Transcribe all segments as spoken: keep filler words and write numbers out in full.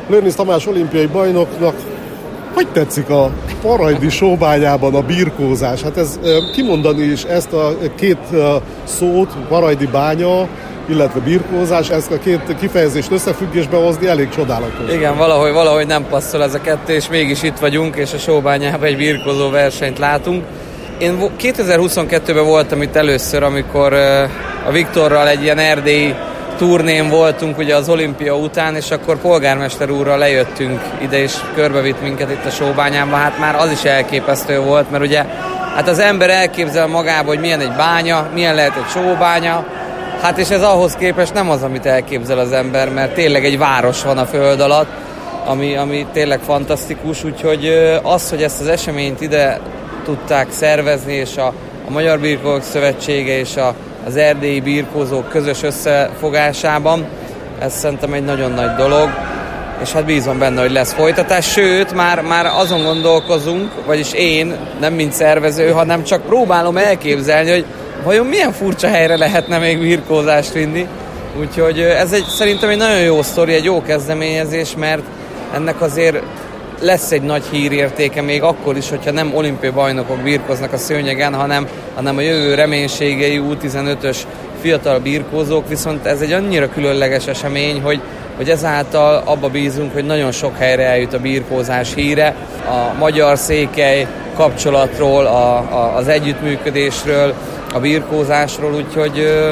Lőrinc Tamás olimpiai bajnoknak hogy tetszik a Parajdi Sóbányában a birkózás? Hát ez kimondani is ezt a két szót, Parajdi bánya, illetve birkózás, ezt a két kifejezést összefüggésbe hozni elég csodálatos. Igen, valahogy, valahogy nem passzol ez a kettő, és mégis itt vagyunk, és a Sóbányában egy birkózó versenyt látunk. Én kétezer-huszonkettőben voltam itt először, amikor a Viktorral egy ilyen erdélyi turnén voltunk ugye az olimpia után, és akkor polgármester úrral lejöttünk ide, és körbevitt minket itt a Sóbányában. Hát már az is elképesztő volt, mert ugye hát az ember elképzel magába, hogy milyen egy bánya, milyen lehet egy sóbánya, hát és ez ahhoz képest nem az, amit elképzel az ember, mert tényleg egy város van a föld alatt, ami, ami tényleg fantasztikus, úgyhogy az, hogy ezt az eseményt ide tudták szervezni, és a, a Magyar Birkózók Szövetsége és a, az erdélyi birkózók közös összefogásában, ez szerintem egy nagyon nagy dolog, és hát bízom benne, hogy lesz folytatás, sőt, már, már azon gondolkozunk, vagyis én, nem mint szervező, hanem csak próbálom elképzelni, hogy vajon milyen furcsa helyre lehetne még birkózást vinni, úgyhogy ez egy, szerintem egy nagyon jó sztori, egy jó kezdeményezés, mert ennek azért lesz egy nagy hírértéke még akkor is, hogyha nem olimpiai bajnokok birkoznak a szőnyegen, hanem, hanem a jövő reménységei U tizenötös fiatal birkózók, viszont ez egy annyira különleges esemény, hogy, hogy ezáltal abba bízunk, hogy nagyon sok helyre eljut a birkózás híre, a magyar-székely kapcsolatról, a, a, az együttműködésről, a birkózásról, úgyhogy ö,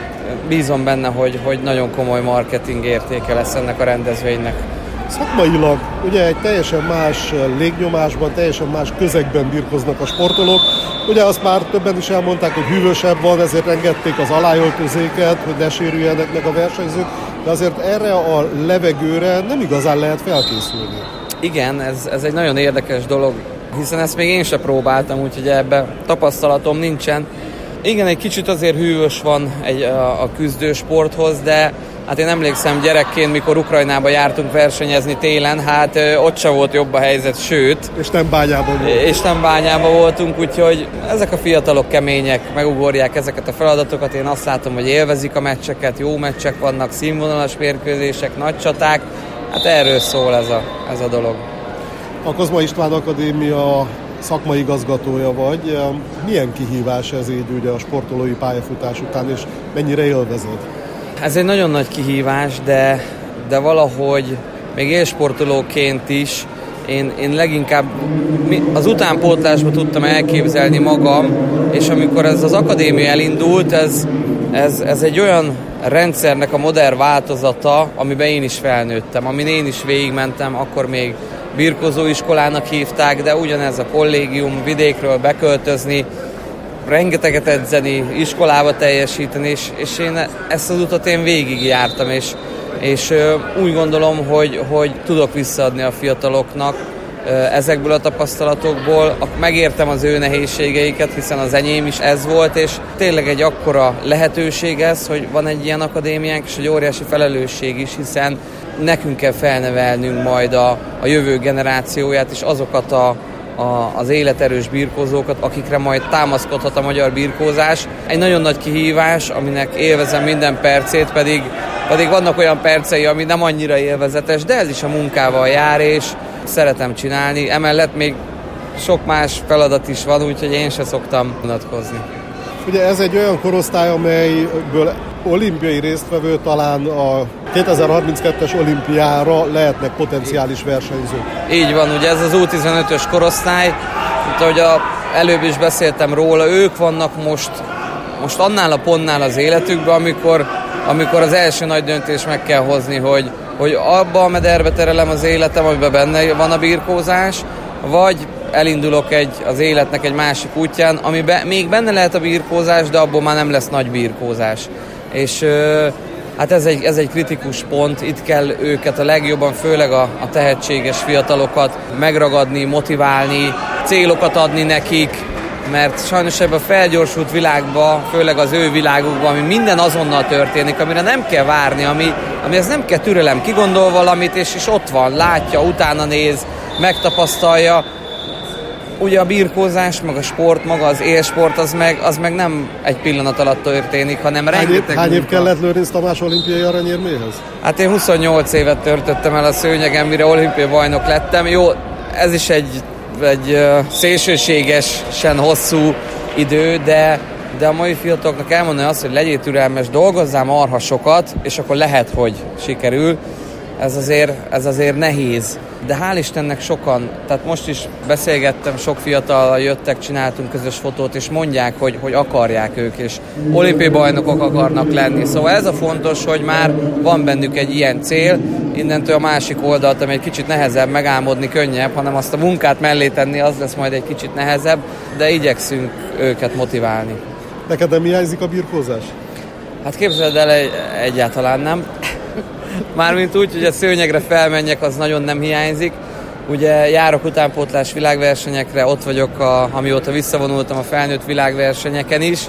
bízom benne, hogy, hogy nagyon komoly marketing értéke lesz ennek a rendezvénynek. Szakmailag ugye egy teljesen más légnyomásban, teljesen más közegben birkoznak a sportolók. Ugye azt már többen is elmondták, hogy hűvösebb van, ezért engedték az aláöltözéket, hogy ne sérüljenek meg a versenyzők, de azért erre a levegőre nem igazán lehet felkészülni. Igen, ez, ez egy nagyon érdekes dolog, hiszen ezt még én sem próbáltam, úgyhogy ebben tapasztalatom nincsen. Igen, egy kicsit azért hűvös van egy, a, a küzdősporthoz, de hát én emlékszem gyerekként, mikor Ukrajnába jártunk versenyezni télen, hát ö, ott se volt jobb a helyzet, sőt. És nem bányában voltunk. És nem bányában voltunk, úgyhogy ezek a fiatalok kemények, megugorják ezeket a feladatokat. Én azt látom, hogy élvezik a meccseket, jó meccsek vannak, színvonalas mérkőzések, nagy csaták. Hát erről szól ez a, ez a dolog. A Kozma István Akadémia szakmai igazgatója vagy. Milyen kihívás ez így ugye a sportolói pályafutás után, és mennyire élvezed? Ez egy nagyon nagy kihívás, de, de valahogy még élsportolóként is én, én leginkább az utánpótlásba tudtam elképzelni magam, és amikor ez az akadémia elindult, ez, ez, ez egy olyan rendszernek a modern változata, amiben én is felnőttem, amin én is végigmentem, akkor még birkozóiskolának hívták, de ugyanez a kollégium, vidékről beköltözni, rengeteget edzeni, iskolába teljesíteni, és, és én ezt az utat én végigjártam, és, és úgy gondolom, hogy, hogy tudok visszaadni a fiataloknak ezekből a tapasztalatokból. Megértem az ő nehézségeiket, hiszen az enyém is ez volt, és tényleg egy akkora lehetőség ez, hogy van egy ilyen akadémiánk, és egy óriási felelősség is, hiszen nekünk kell felnevelnünk majd a, a jövő generációját, és azokat a A, az életerős birkózókat, akikre majd támaszkodhat a magyar birkózás. Egy nagyon nagy kihívás, aminek élvezem minden percét, pedig, pedig vannak olyan percei, ami nem annyira élvezetes, de ez is a munkával jár, és szeretem csinálni. Emellett még sok más feladat is van, úgyhogy én se szoktam unatkozni. Ugye ez egy olyan korosztály, amelyből olimpiai résztvevő talán a kétezer-harminckettes olimpiára lehetnek potenciális versenyzők. Így van, ugye ez az U tizenötös korosztály, mint ahogy a, előbb is beszéltem róla, ők vannak most, most annál a pontnál az életükben, amikor, amikor az első nagy döntés meg kell hozni, hogy, hogy abba a mederbe terelem az életem, amiben benne van a birkózás, vagy elindulok egy, az életnek egy másik útján, amiben még benne lehet a birkózás, de abból már nem lesz nagy birkózás. És hát ez egy, ez egy kritikus pont, itt kell őket a legjobban, főleg a, a tehetséges fiatalokat megragadni, motiválni, célokat adni nekik, mert sajnos ebben a felgyorsult világban, főleg az ő világukban, ami minden azonnal történik, amire nem kell várni, ami, amihez nem kell türelem, kigondol valamit, és, és ott van, látja, utána néz, megtapasztalja. ugye a birkózás, meg a sport, maga az élsport, az meg, az meg nem egy pillanat alatt történik, hanem hány rengeteg év, hány év munka. kellett Lőrinc Tamás olimpiai aranyérméhez? Hát én huszonnyolc évet töltöttem el a szőnyegen, mire olimpiai bajnok lettem. Jó, ez is egy, egy szélsőségesen hosszú idő, de, de a mai fiataloknak elmondani azt, hogy legyél türelmes, dolgozzál marha sokat, és akkor lehet, hogy sikerül. Ez azért, ez azért nehéz. De hál' Istennek sokan, tehát most is beszélgettem, sok fiatallal jöttek, csináltunk közös fotót, és mondják, hogy, hogy akarják ők, és olimpiai bajnokok akarnak lenni. Szóval ez a fontos, hogy már van bennük egy ilyen cél, innentől a másik oldalt, ami egy kicsit nehezebb megálmodni, könnyebb, hanem azt a munkát mellé tenni, az lesz majd egy kicsit nehezebb, de igyekszünk őket motiválni. Neked nem hiányzik a birkózás? Hát képzeld el, egy, egyáltalán nem. Mármint úgy, hogy a szőnyegre felmenjek, az nagyon nem hiányzik. Ugye járok utánpótlás világversenyekre, ott vagyok, a, amióta visszavonultam a felnőtt világversenyeken is,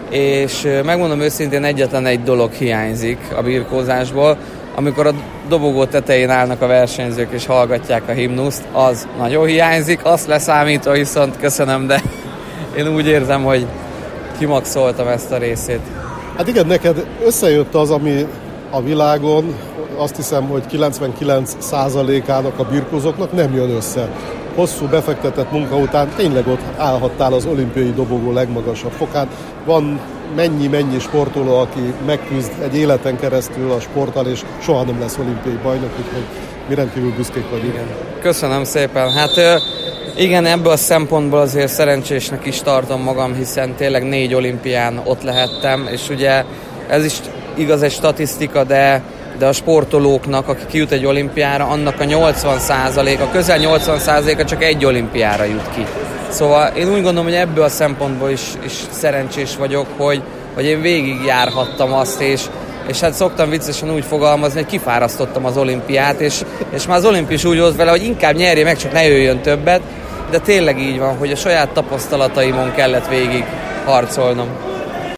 és megmondom őszintén, egyetlen egy dolog hiányzik a birkózásból. Amikor a dobogó tetején állnak a versenyzők és hallgatják a himnuszt, az nagyon hiányzik, azt leszámítva viszont köszönöm, de én úgy érzem, hogy kimaxoltam ezt a részét. Hát igen, neked összejött az, ami a világon, azt hiszem, hogy kilencvenkilenc százalékának a birkózóknak nem jön össze. Hosszú befektetett munka után tényleg ott állhattál az olimpiai dobogó legmagasabb fokán. Van mennyi-mennyi sportoló, aki megküzd egy életen keresztül a sporttal, és soha nem lesz olimpiai bajnok, úgyhogy mi rendkívül büszkék vagyunk. Igen. Köszönöm szépen. Hát igen, ebből a szempontból azért szerencsésnek is tartom magam, hiszen tényleg négy olimpián ott lehettem, és ugye ez is igaz egy statisztika, de, de a sportolóknak, aki kijut egy olimpiára, annak a nyolcvan százaléka, közel nyolcvan százaléka csak egy olimpiára jut ki. Szóval én úgy gondolom, hogy ebből a szempontból is, is szerencsés vagyok, hogy, hogy én végigjárhattam azt, és, és hát szoktam viccesen úgy fogalmazni, hogy kifárasztottam az olimpiát, és, és már az olimpia is úgy volt vele, hogy inkább nyerje meg, csak ne jöjjön többet, de tényleg így van, hogy a saját tapasztalataimon kellett végig harcolnom.